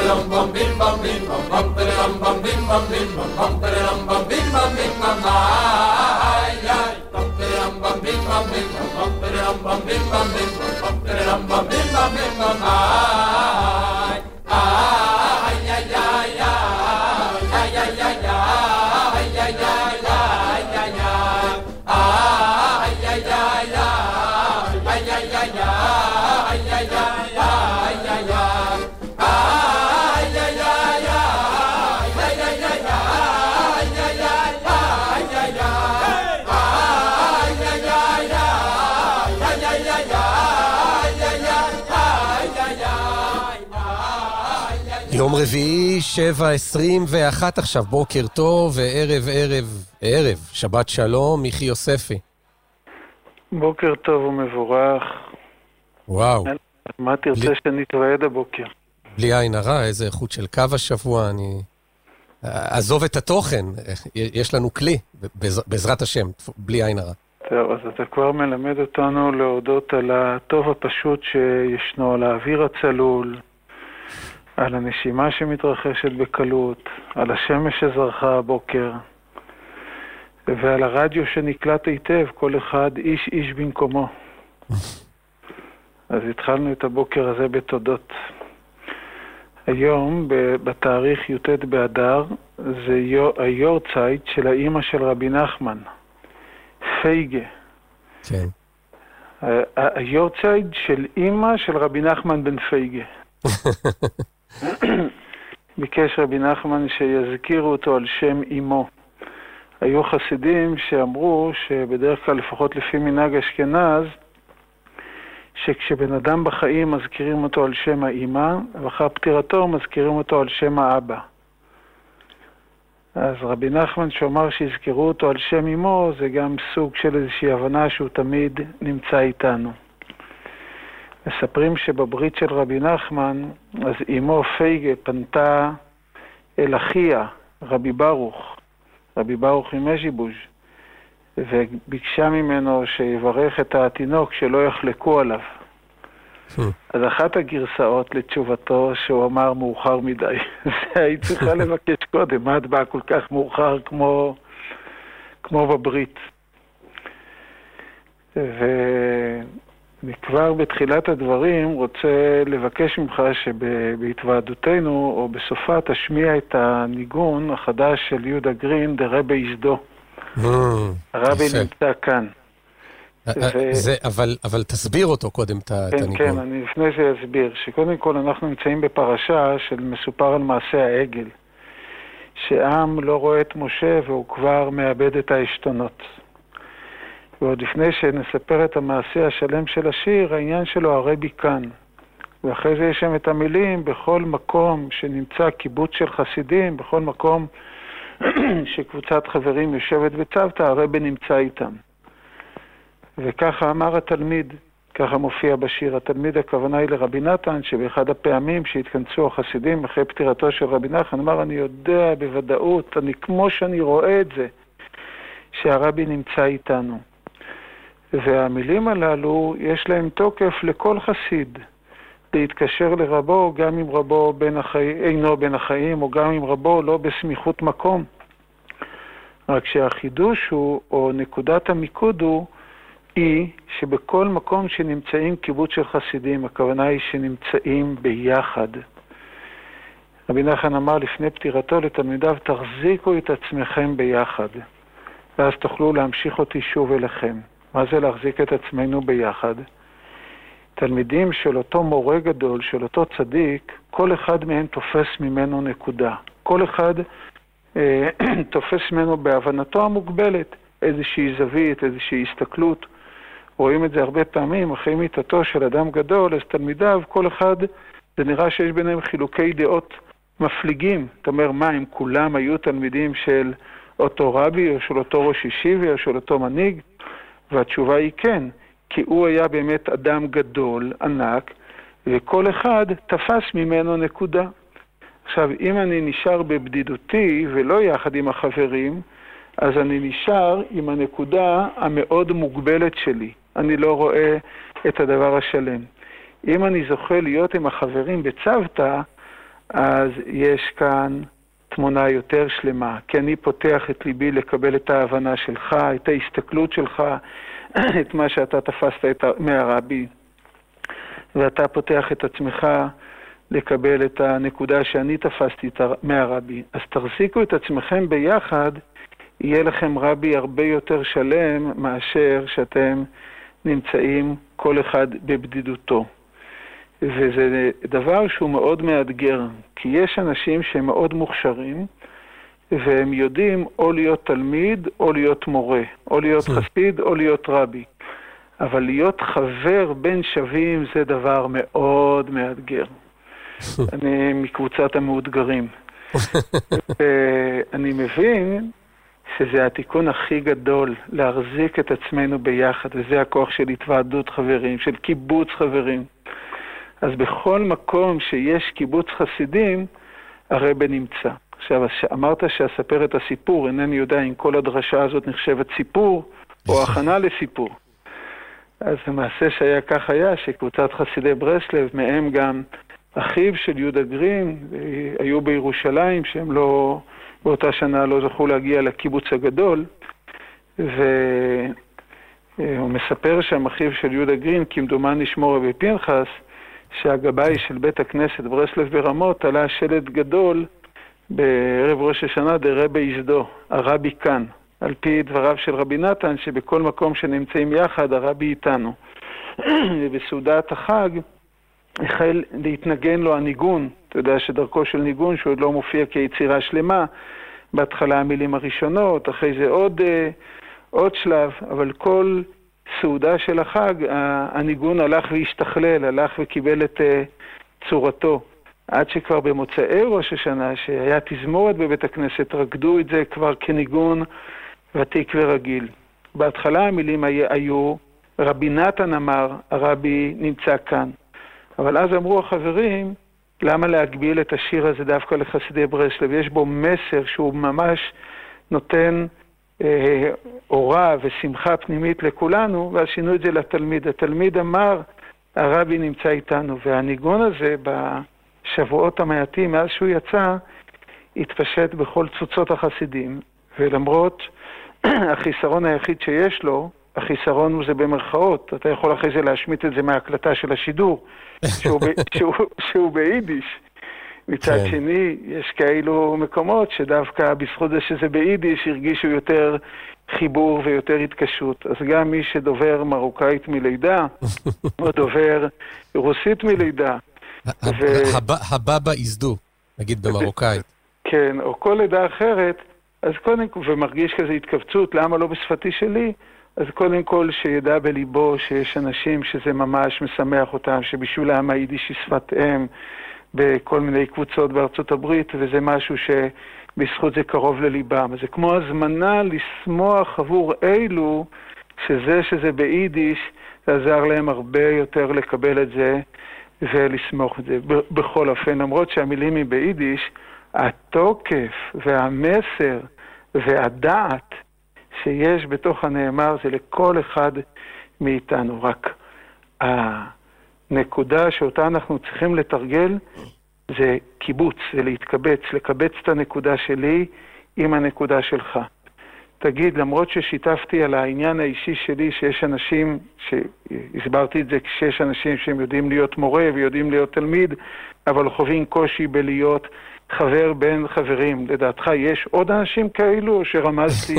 יום רביעי 7:21 עכשיו, בוקר טוב וערב, שבת שלום, מיכי יוספי. בוקר טוב ומבורך. וואו. מה תרצה שנתראה הבוקר? בלי עין הרע, איזה איכות של קו השבוע, אני... עזוב את התוכן, יש לנו כלי, בעזרת השם, בלי עין הרע. טוב, אז אתה כבר מלמד אותנו להודות על הטוב הפשוט שישנו, על האוויר הצלול, על הנשימה שמתרחשת בקלות, על השמש שזרחה הבוקר, ועל הרדיו שנקלט היטב, כל אחד איש במקומו. אז התחלנו את הבוקר הזה בתודות. היום, בתאריך י"ט באדר, זה היורצייט של האמא של רבי נחמן, פייגה. כן. היורצייט של אמא של רבי נחמן בן פייגה. ביקש רבי נחמן שיזכירו אותו על שם אמו. היו חסידים שאמרו שבדרך כלל, לפחות לפי מנהג אשכנז, שכשבן אדם בחיים מזכירים אותו על שם האמא, ואחר פטירתו מזכירים אותו על שם האבא. אז רבי נחמן שאומר שיזכרו אותו על שם אמו, זה גם סוג של איזושהי הבנה שהוא תמיד נמצא איתנו. מספרים שבברית של רבי נחמן, אז אמו פייגה פנתה אל אחיה, רבי ברוך ממז'יבוז', וביקשה ממנו שיברך את התינוק שלא יחלקו עליו. אז אחת הגרסאות לתשובתו שהוא אמר מאוחר מדי, זה היית צריכה לבקש קודם, מה את באה כל כך מאוחר כמו בברית. וכבר בתחילת הדברים רוצה לבקש ממך שבהתוועדותנו או בסופה תשמיע את הניגון החדש של יהודה גרין, דה רבי יזדו. הרבי נמצא כאן. אבל תסביר אותו קודם את הניגון. כן, אני לפני זה אסביר, שקודם כל אנחנו נמצאים בפרשה של מסופר על מעשה העגל, שעם לא רואה את משה והוא כבר מאבד את העשתונות. ועוד לפני שנספר את המעשה השלם של השיר, העניין שלו הרבי כאן. ואחרי זה יש שם את המילים, בכל מקום שנמצא קיבוץ של חסידים, בכל מקום שקבוצת חברים יושבת וצוותא, הרבי נמצא איתם. וככה אמר התלמיד, ככה מופיע בשיר, התלמיד הכוונה היא לרבי נתן, שבאחד הפעמים שהתכנסו החסידים אחרי פטירתו של רבי נחמן, אמר, אני יודע בוודאות, כמו שאני רואה את זה, שהרבי נמצא איתנו. והמילים הללו יש להם תוקף לכל חסיד, להתקשר לרבו, גם אם רבו אינו בין החיים, או גם אם רבו לא בסמיכות מקום. רק שהחידוש הוא, או נקודת המיקוד היא שבכל מקום שנמצאים קיבוץ של חסידים, הכוונה היא שנמצאים ביחד. רבי נחמן אמר לפני פטירתו לתלמידיו, תחזיקו את עצמכם ביחד, ואז תוכלו להמשיך אותי שוב אליכם. מה זה להחזיק את עצמנו ביחד? תלמידים של אותו מורה גדול, של אותו צדיק, כל אחד מהם תופס ממנו נקודה. כל אחד תופס ממנו בהבנתו המוגבלת, איזושהי זווית, איזושהי הסתכלות. רואים את זה הרבה פעמים, אחרי מיתתו של אדם גדול, אז תלמידיו, כל אחד, זה נראה שיש ביניהם חילוקי דעות מפליגים. זאת אומרת, מה, אם כולם היו תלמידים של אותו רבי, או של אותו ראש ישיבה, או של אותו מנהיג? והתשובה היא כן, כי הוא היה באמת אדם גדול, ענק, וכל אחד תפס ממנו נקודה. עכשיו, אם אני נשאר בבדידותי ולא יחד עם החברים, אז אני נשאר עם הנקודה המאוד מוגבלת שלי. אני לא רואה את הדבר השלם. אם אני זוכה להיות עם החברים בצוותא, אז יש כאן תמונה יותר שלמה, כי אני פותח את ליבי לקבל את ההבנה שלך, את ההסתכלות שלך, את מה שאתה תפסת מהרבי, ואתה פותח את עצמך לקבל את הנקודה שאני תפסתי מהרבי. אז תחזיקו את עצמכם ביחד, יהיה לכם רבי הרבה יותר שלם מאשר שאתם נמצאים כל אחד בבדידותו. וזה דבר שהוא מאוד מאתגר, כי יש אנשים שהם מאוד מוכשרים, והם יודעים או להיות תלמיד או להיות מורה, או להיות חסיד או להיות רבי. אבל להיות חבר בין שווים זה דבר מאוד מאתגר. אני מקבוצת המאותגרים. אני מבין שזה התיקון הכי גדול, להחזיק את עצמנו ביחד, וזה הכוח של התוועדות חברים, של קיבוץ חברים. אז בכל מקום שיש קיבוץ חסידים, הרבי נמצא. עכשיו, אמרת שאספר את הסיפור, אינני יודע אם כל הדרשה הזאת נחשבת סיפור, או הכנה לסיפור. אז המעשה שהיה כך היה, שקבוצת חסידי ברסלב, מהם גם אחיו של יהודה גרין, היו בירושלים, שהם לא, באותה שנה לא זכו להגיע לקיבוץ הגדול, והוא מספר שם אחיו של יהודה גרין, כמדומני שמו רבי פנחס, שהגבאי של בית הכנסת ברסלב ברמות עלה שלט גדול בערב ראש השנה דרבי יזדו, הרבי כאן, על פי דבריו של רבי נתן, שבכל מקום שנמצאים יחד הרבי איתנו. ובסעודת החג החל להתנגן לו הניגון, אתה יודע שדרכו של ניגון שהוא עוד לא מופיע כיצירה שלמה, בהתחלה המילים הראשונות, אחרי זה עוד שלב, אבל כל סעודה של החג, הניגון הלך והשתכלל, הלך וקיבל את צורתו. עד שכבר במוצאי ראש השנה, שהיה תזמורת בבית הכנסת, רקדו את זה כבר כניגון ותיק ורגיל. בהתחלה המילים היו, רבי נתן אמר, הרבי נמצא כאן. אבל אז אמרו החברים, למה להגביל את השיר הזה דווקא לחסידי ברסלב? יש בו מסר שהוא ממש נותן אורה ושמחה פנימית לכולנו, ואז שינו את זה לתלמיד. התלמיד אמר, הרבי נמצא איתנו, והניגון הזה בשבועות המעטים, מאז שהוא יצא, התפשט בכל צוצות החסידים, ולמרות החיסרון היחיד שיש לו, החיסרון הוא זה במרכאות, אתה יכול אחרי זה להשמיט את זה מההקלטה של השידור, שהוא ביידיש. מצד שני, יש כאלו מקומות שדווקא בזכות זה שזה ביידיש הרגישו יותר חיבור ויותר התקשות. אז גם מי שדובר מרוקאית מלידה, או דובר רוסית מלידה. הבבא יזדו, נגיד במרוקאית. כן, או כל לידה אחרת, אז קודם כל, ומרגיש כזה התכווצות, למה לא בשפתי שלי? אז קודם כל שידע בליבו שיש אנשים שזה ממש משמח אותם, שבשבילם היידיש היא שפת אם, בכל מיני קבוצות בארצות הברית, וזה משהו שבזכות זה קרוב לליבם. אז זה כמו הזמנה לשמוח עבור אלו, שזה ביידיש, זה עזר להם הרבה יותר לקבל את זה ולסמוך את זה. בכל אופן, למרות שהמילים היא ביידיש, התוקף והמסר והדעת שיש בתוך הנאמר זה לכל אחד מאיתנו. רק הנקודה שאותה אנחנו צריכים לתרגל זה קיבוץ, זה להתקבץ, לקבץ את הנקודה שלי עם הנקודה שלך. תגיד, למרות ששיתפתי על העניין האישי שלי, שיש אנשים, שהסברתי את זה, שיש אנשים שהם יודעים להיות מורה ויודעים להיות תלמיד, אבל חווים קושי בלהיות חבר בין חברים. לדעתך, יש עוד אנשים כאלו שרמזתי?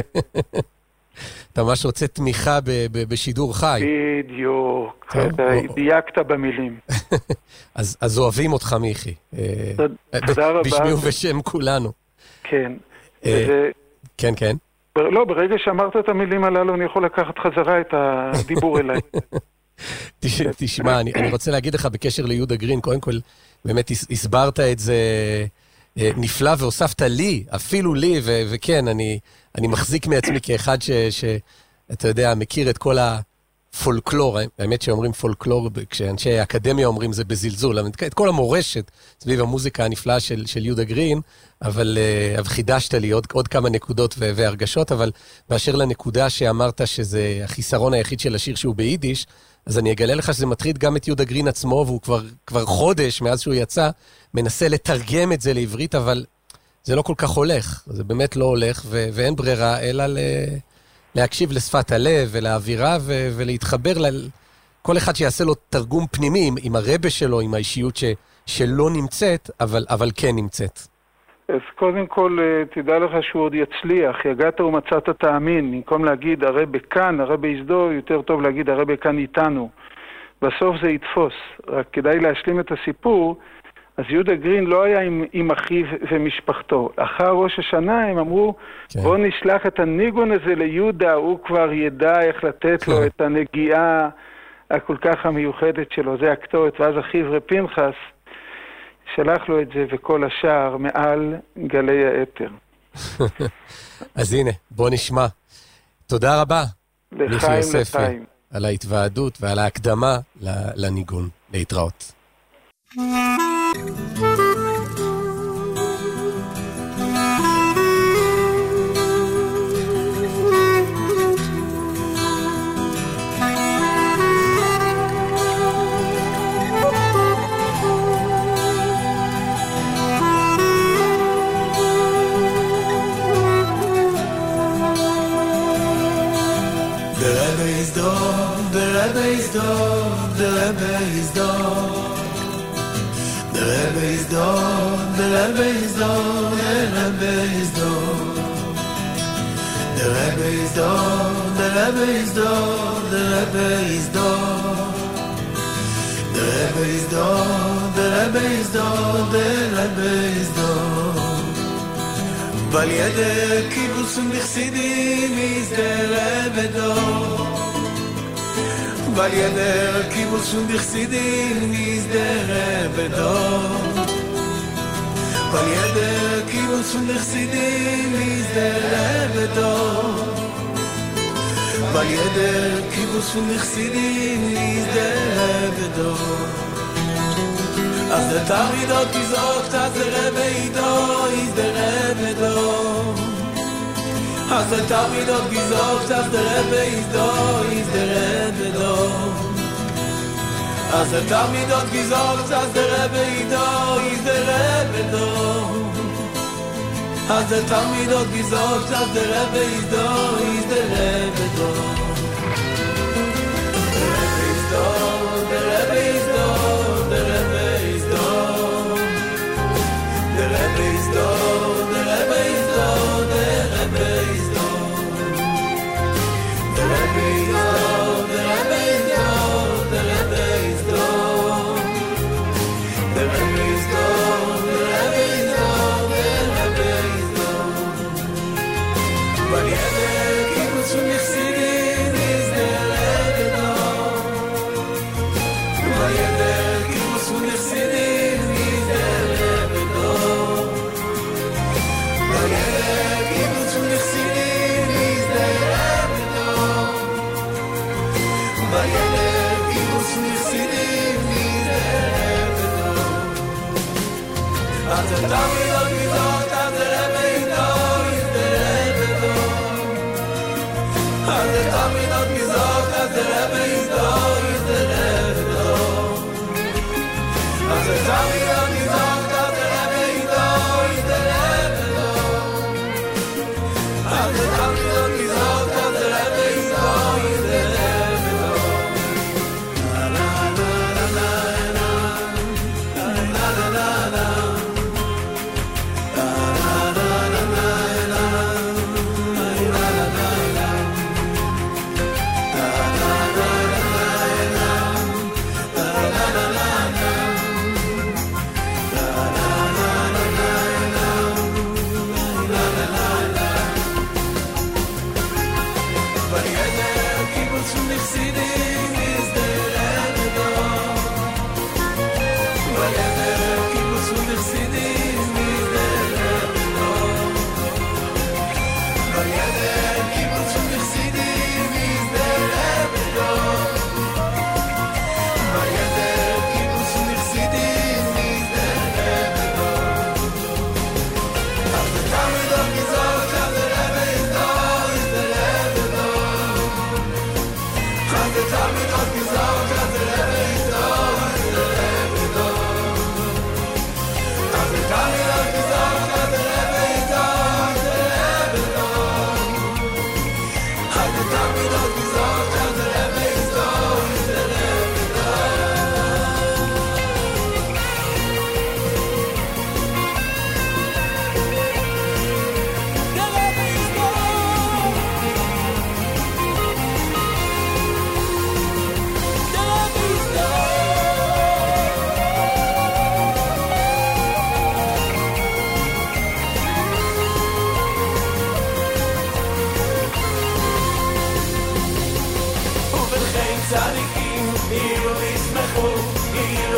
אתה ממש רוצה תמיכה בשידור חי. בדיוק, אתה דייקת במילים. אז אוהבים אותך, מיכי. תודה רבה. בשמי ובשם כולנו. כן. כן, כן. לא, ברגע שאמרת את המילים הללו, אני יכול לקחת חזרה את הדיבור אליי. תשמע, אני רוצה להגיד לך בקשר ליהודה גרין, קודם כל, באמת הסברת את זה נפלא והוספת לי, אפילו לי, וכן, אני מחזיק מעצמי כאחד שאתה יודע, מכיר את כל הפולקלור, האמת שאומרים פולקלור, כשאנשי האקדמיה אומרים זה בזלזול, את כל המורשת סביב המוזיקה הנפלאה של יהודה גרין, אבל חידשת לי עוד כמה נקודות והרגשות, אבל באשר לנקודה שאמרת שזה החיסרון היחיד של השיר שהוא ביידיש, אז אני אגלה לך שזה מטריד גם את יהודה גרין עצמו, והוא כבר חודש מאז שהוא יצא, מנסה לתרגם את זה לעברית, אבל זה לא כל כך הולך. זה באמת לא הולך, ואין ברירה, אלא להקשיב לשפת הלב ולאווירה, ולהתחבר כל אחד שיעשה לו תרגום פנימי, עם הרבה שלו, עם האישיות שלא נמצאת, אבל כן נמצאת. אז קודם כל, תדע לך שהוא עוד יצליח. יגעת ומצאת תאמין. במקום להגיד הרבי כאן, הרבי יזדו, יותר טוב להגיד הרבי כאן איתנו. בסוף זה יתפוס. רק כדאי להשלים את הסיפור. אז יהודה גרין לא היה עם אחיו ומשפחתו. אחר ראש השנה הם אמרו, כן. בוא נשלח את הניגון הזה ליהודה, הוא כבר ידע איך לתת לו את הנגיעה הכל כך המיוחדת שלו. זה הכתובת. ואז אחיו רפנחס שלח לו את זה, וכל השאר מעל גלי האתר. אז הנה, בוא נשמע. תודה רבה, לחיים, יוספי, לחיים. על ההתוועדות ועל ההקדמה לניגון. להתראות. The Rebbe is done. The Rebbe is done. The Rebbe is done. The Rebbe is done. The Rebbe is done. The Rebbe is done. The Rebbe is done. The Rebbe is done. The Rebbe is done. The Rebbe is done. Val yeder kibbutz und chsidim is the Rebbe done. Val yeder kibbutz und chsidim is the Rebbe done. Val yeder kibbutz und chsidim is the Rebbe done. Val yeder kibbutz und chsidim is the Rebbe done. Az der Talmidot gesagt, az der Rebbe ido is the Rebbe done. Az der Talmidot gesagt, az der Rebbe ido is the Rebbe done. Az der Talmidot gesagt, az der Rebbe ido is the Rebbe done. Az der Talmidot gesagt, az der Rebbe ido is the Rebbe done. The Rebbe is done, the Rebbe is done, the Rebbe is done. The Rebbe is done, the Rebbe is done, the Rebbe is done. The Rebbe is done, the Rebbe is done, the Rebbe is done. The Rebbe is done, the Rebbe is done, the Rebbe is done. Val yeder kibbutz und chsidim is the Rebbe done. Val yeder kibbutz und chsidim is the Rebbe done. Val yeder kibbutz und chsidim is the Rebbe done. Val yeder kibbutz und chsidim is the Rebbe done. Az der Talmidot gesagt, az der Rebbe ido is the Rebbe done. Az der Talmidot gesagt, az der Rebbe ido is the Rebbe done.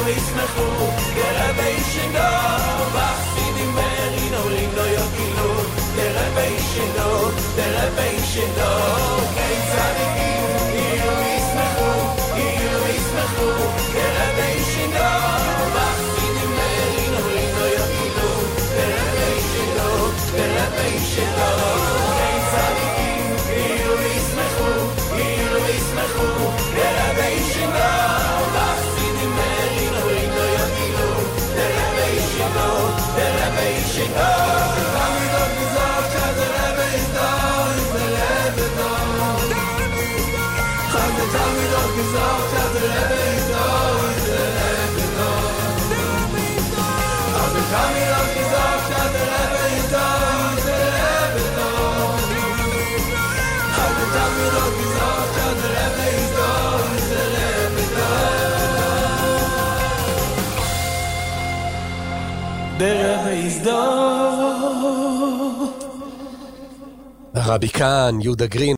ישמחו, דרבה ישנו, בחסידים מרין אומרים לו יגידו, דרבה ישנו, דרבה ישנו, כן צדיקים, יהיו ישמחו, יהיו ישמחו, דרבה ישנו, בחסידים מרין אומרים לו יגידו, דרבה ישנו, דרבה ישנו, כן צדיקים, יהיו ישמחו, יהיו ישמחו, דרבה ישנו, בחסידים מרין אומרים לו יגידו, דרבה ישנו, דרבה ישנו, תמיד עוד גזור שהדרבה יסדור, דרבה דור, חג תמיד עוד גזור שהדרבה יסדור, דרבה דור, אז תמיד עוד גזור שהדרבה יסדור, דרבה דור, חג תמיד עוד גזור שהדרבה יסדור, דרבה דור, דרבה יסדור. הרבי כאן, יהודה גרין.